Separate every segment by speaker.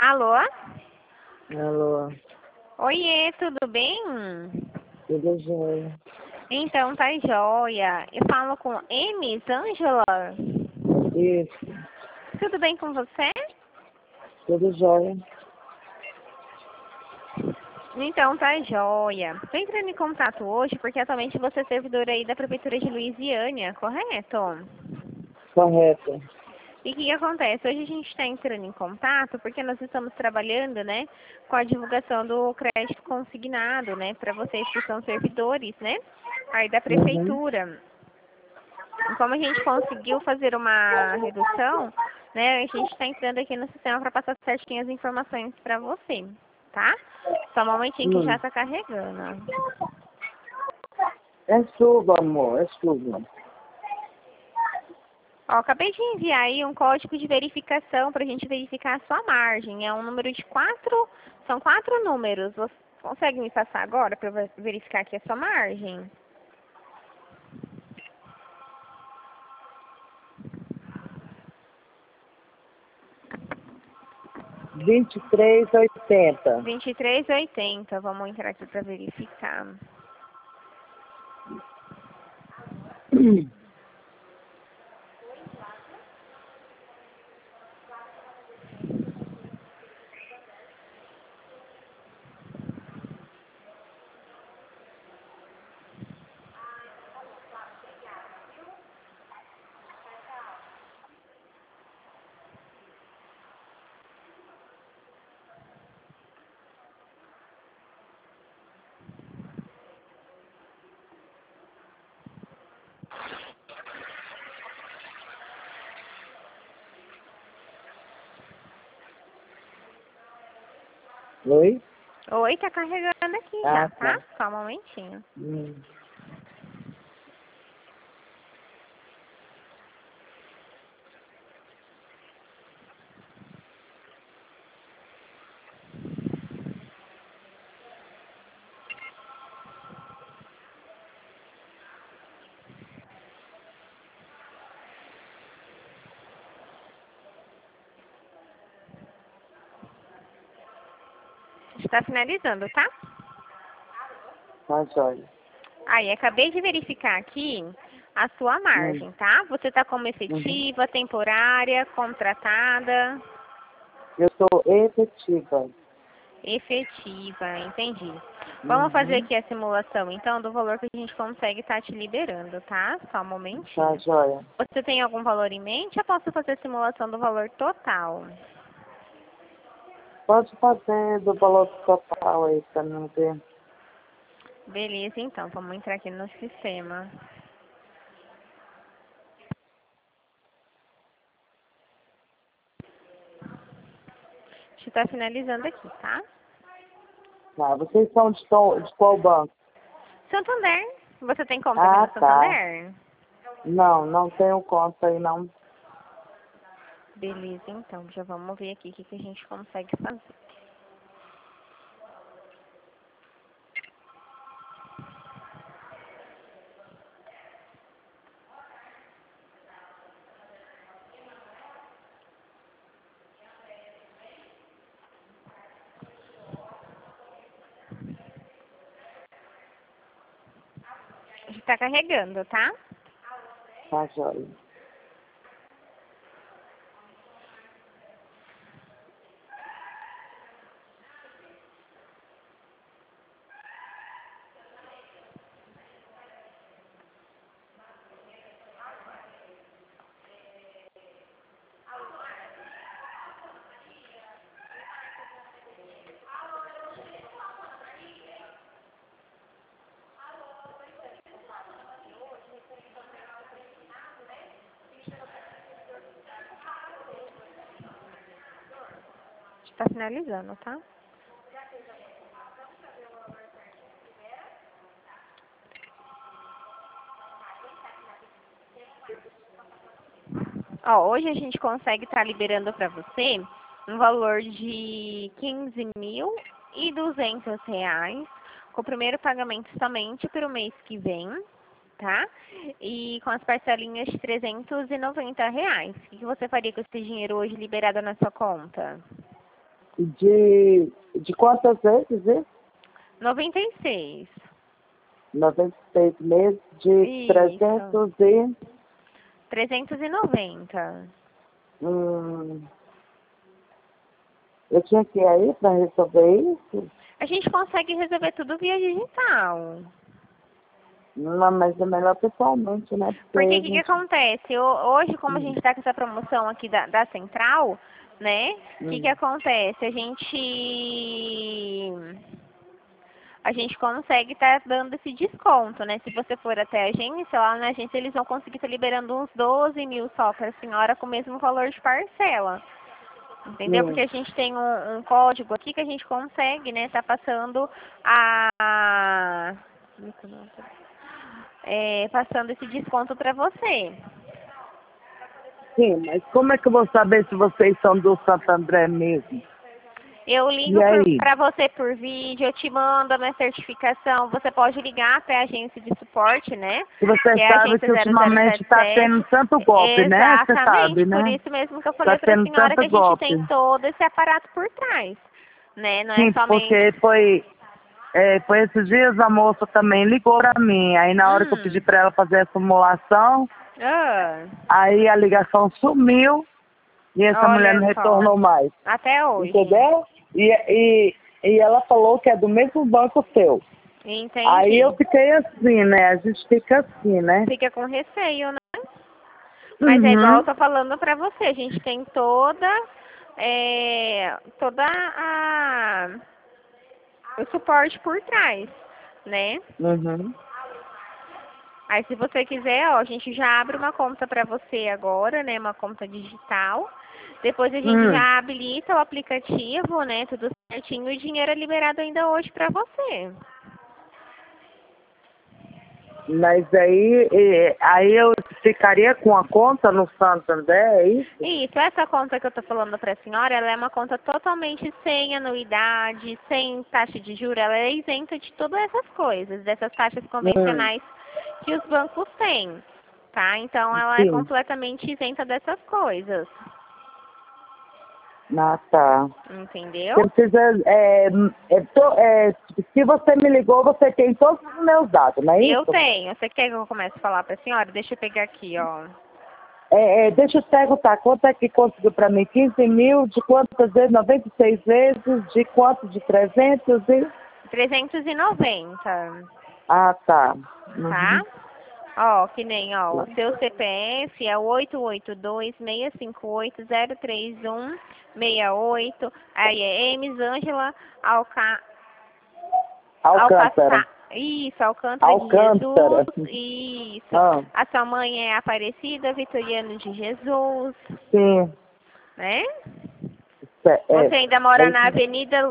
Speaker 1: Alô?
Speaker 2: Alô,
Speaker 1: Oiê, tudo bem?
Speaker 2: tudo jóia?
Speaker 1: Então, tá joia. Eu falo com Ângela.
Speaker 2: Isso,
Speaker 1: Tudo bem com você?
Speaker 2: tudo jóia.
Speaker 1: Então, tá joia. Tô entrando em contato hoje porque atualmente você é servidora aí da Prefeitura de Luisiânia, correto?
Speaker 2: Correto.
Speaker 1: E o que acontece? Hoje a gente está entrando em contato porque nós estamos trabalhando, né, com a divulgação do crédito consignado, né, para vocês que são servidores, né, aí da
Speaker 2: Uhum.
Speaker 1: Prefeitura. Como a gente conseguiu fazer uma redução, né, a gente está entrando aqui no sistema para passar certinho as informações para você, tá? Só um momentinho que já está carregando.
Speaker 2: É chuva, amor, é chuva.
Speaker 1: Ó, acabei de enviar aí um código de verificação para a gente verificar a sua margem. É um número de 4, são 4 números. Você consegue me passar agora para eu verificar aqui a sua margem?
Speaker 2: R$ 23,80.
Speaker 1: 23,80. Vamos entrar aqui para verificar.
Speaker 2: Oi?
Speaker 1: Oi, tá carregando aqui já,
Speaker 2: Ah,
Speaker 1: tá?
Speaker 2: tá.
Speaker 1: Só um momentinho. Está finalizando, tá?
Speaker 2: Tá jóia.
Speaker 1: Aí, acabei de verificar aqui a sua margem, tá? Você tá como
Speaker 2: Uhum.
Speaker 1: efetiva, temporária, contratada,
Speaker 2: Eu sou efetiva.
Speaker 1: efetiva, entendi. Vamos fazer
Speaker 2: Uhum.
Speaker 1: aqui a simulação, então, do valor que a gente consegue estar te liberando, tá? Só um
Speaker 2: Tá
Speaker 1: momentinho.
Speaker 2: jóia.
Speaker 1: Você tem algum valor em mente? Eu posso fazer a simulação do valor total.
Speaker 2: Pode fazer do valor total aí pra mim ver.
Speaker 1: Beleza, então, vamos entrar aqui no sistema. Deixa eu estar finalizando aqui, tá?
Speaker 2: Tá, vocês são de qual banco?
Speaker 1: Santander. Você tem conta aqui
Speaker 2: Ah,
Speaker 1: no
Speaker 2: tá.
Speaker 1: Santander?
Speaker 2: Não, não tenho conta aí não.
Speaker 1: Beleza, então, já vamos ver aqui o que a gente consegue fazer. Está carregando, tá?
Speaker 2: Tá jóia.
Speaker 1: Está finalizando, tá? Ó, hoje a gente consegue estar liberando para você um valor de R$ 15.200, com o primeiro pagamento somente para o mês que vem, tá? E com as parcelinhas de R$ 390. O que você faria com esse dinheiro hoje liberado na sua conta?
Speaker 2: De quantas vezes isso?
Speaker 1: 96.
Speaker 2: 96 meses de
Speaker 1: Isso.
Speaker 2: 300 e...
Speaker 1: 390.
Speaker 2: Eu tinha que ir aí para resolver isso?
Speaker 1: A gente consegue resolver tudo via digital.
Speaker 2: Não, mas é melhor pessoalmente, né?
Speaker 1: Porque o que acontece? Hoje, como a gente está com essa promoção aqui da Central, né? O que acontece? A gente consegue estar dando esse desconto, né? Se você for até a agência, lá na agência eles vão conseguir estar liberando uns 12 mil só para a senhora com o mesmo valor de parcela. Entendeu? Porque a gente tem um código aqui que a gente consegue, né? Tá passando passando esse desconto para você.
Speaker 2: Sim, mas como é que eu vou saber se vocês são do Santo André mesmo?
Speaker 1: Eu ligo para você por vídeo, eu te mando a minha certificação. Você pode ligar até a agência de suporte, né?
Speaker 2: E você sabe que ultimamente está tendo tanto golpe, né? Você sabe, né?
Speaker 1: Por isso mesmo que eu falei para a senhora que a gente tem todo esse aparato por trás, né? Não é somente...
Speaker 2: porque foi esses dias a moça também ligou para mim. Aí na hora que eu pedi para ela fazer a simulação, aí a ligação sumiu e essa mulher não retornou mais.
Speaker 1: Até hoje.
Speaker 2: Entendeu? E ela falou que é do mesmo banco seu.
Speaker 1: Entendi.
Speaker 2: Aí eu fiquei assim, né? A gente fica assim, né?
Speaker 1: Fica com receio, né? Mas é igual eu tô falando pra você, a gente tem o suporte por trás, né? Aí se você quiser, ó, a gente já abre uma conta pra você agora, né? Uma conta digital. Depois a gente já habilita o aplicativo, né? Tudo certinho e o dinheiro é liberado ainda hoje pra você.
Speaker 2: Mas aí eu ficaria com a conta no Santander, é isso?
Speaker 1: Isso, essa conta que eu tô falando pra senhora, ela é uma conta totalmente sem anuidade, sem taxa de juros, ela é isenta de todas essas coisas, dessas taxas convencionais que os bancos têm, tá? Então ela é completamente isenta dessas coisas.
Speaker 2: Ah, tá.
Speaker 1: Entendeu?
Speaker 2: Você precisa, se você me ligou, você tem todos os meus dados, não é isso?
Speaker 1: Eu tenho. Você quer que eu comece a falar pra senhora? Deixa eu pegar aqui, ó.
Speaker 2: Deixa eu perguntar, quanto é que conseguiu pra mim? 15 mil, de quantas vezes? 96 vezes, de quanto? De 300 e...
Speaker 1: 390.
Speaker 2: Ah, tá.
Speaker 1: Tá? Ó, que nem, ó, o seu CPF é o 882-658-031-68. Aí é Emisângela
Speaker 2: Alcântara.
Speaker 1: Isso, Alcântara de Jesus. Isso. A sua mãe é Aparecida Vitoriano de Jesus.
Speaker 2: Sim.
Speaker 1: Né? Você ainda mora na Avenida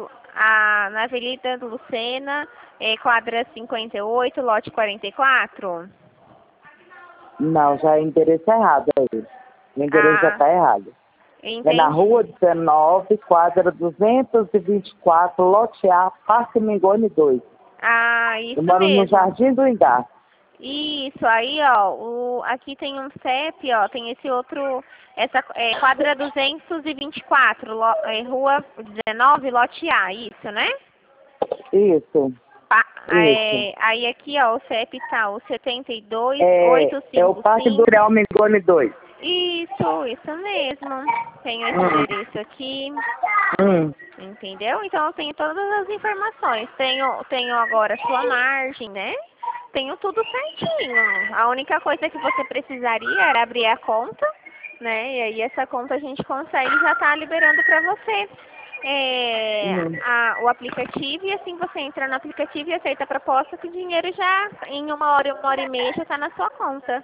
Speaker 1: Lucena, quadra 58, lote 44?
Speaker 2: Não, já é endereço errado aí. O endereço já está errado.
Speaker 1: Entendi.
Speaker 2: É na rua 19, quadra 224, lote A, Parque Mingone 2.
Speaker 1: Ah, isso mesmo.
Speaker 2: Eu moro no Jardim do Ingá.
Speaker 1: Isso, aí, ó, aqui tem um CEP, ó, tem esse outro, quadra 224, rua 19, lote A, isso, né?
Speaker 2: Isso.
Speaker 1: Aí aqui, ó, o CEP tá o 72855.
Speaker 2: É o Parque do Real Mingone 2.
Speaker 1: Isso mesmo. Tenho esse endereço aqui. Entendeu? Então eu tenho todas as informações. Tenho agora a sua margem, né? Tenho tudo certinho. A única coisa que você precisaria era abrir a conta, né? E aí essa conta a gente consegue já tá liberando para você o aplicativo, e assim você entra no aplicativo e aceita a proposta, que o dinheiro já em uma hora e meia já está na sua conta.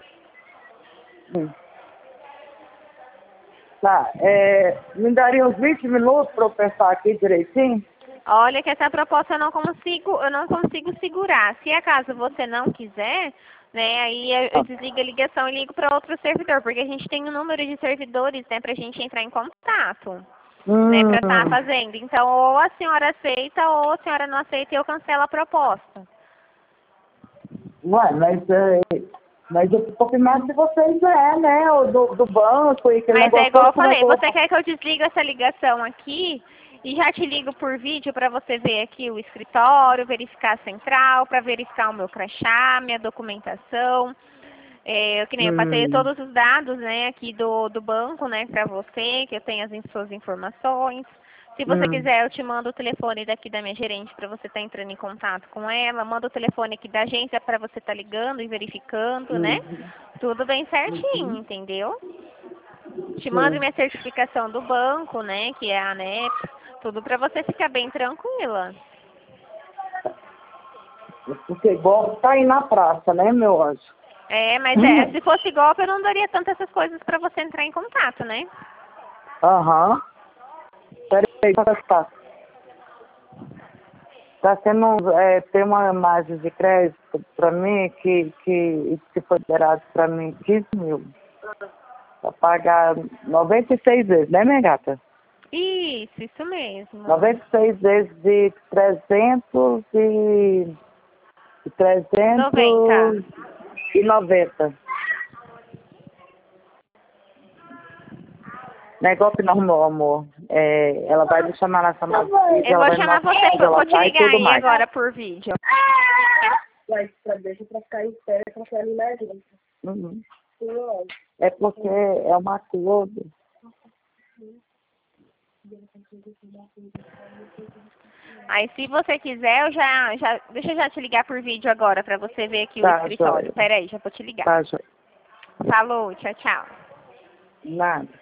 Speaker 2: Tá, me daria uns 20 minutos para eu pensar aqui direitinho?
Speaker 1: Olha que essa proposta eu não consigo segurar. Se acaso você não quiser, né, aí eu desligo a ligação e ligo para outro servidor, porque a gente tem um número de servidores, né, pra gente entrar em contato, né, pra estar fazendo. Então, ou a senhora aceita, ou a senhora não aceita e eu cancelo a proposta.
Speaker 2: Ué, mas eu confirmar se vocês né, o do banco e aquele negócio.
Speaker 1: Mas é igual eu falei, você quer que eu desligue essa ligação aqui E já te ligo por vídeo para você ver aqui o escritório, verificar a central, para verificar o meu crachá, minha documentação. Que nem eu passei todos os dados, né, aqui do banco, né, para você, que eu tenho as suas informações. Se você quiser, eu te mando o telefone daqui da minha gerente para você estar entrando em contato com ela. Mando o telefone aqui da agência para você estar ligando e verificando, né? Tudo bem certinho, entendeu? Te mando minha certificação do banco, né, que é a ANEP. Tudo para você ficar bem tranquila.
Speaker 2: Porque golpe tá aí na praça, né, meu anjo?
Speaker 1: Mas se fosse golpe, eu não daria tanto essas coisas para você entrar em contato, né?
Speaker 2: Aham. Peraí, tá sendo, tem uma imagem de crédito para mim que foi liberado para mim 15 mil. Pra pagar 96 vezes, né, minha gata?
Speaker 1: Isso mesmo.
Speaker 2: 96 vezes de 390. Não é golpe não, amor. Ela vai me chamar na chamada.
Speaker 1: Eu vou chamar você, vou te ligar aí agora por vídeo.
Speaker 2: Deixa pra ficar em pé, pra ficar ali na gente. É porque é uma coisa.
Speaker 1: Aí, se você quiser, deixa eu já te ligar por vídeo agora pra você ver aqui o escritório. Peraí, já vou te ligar.
Speaker 2: Tá, joia.
Speaker 1: Falou, tchau, tchau.
Speaker 2: Nada.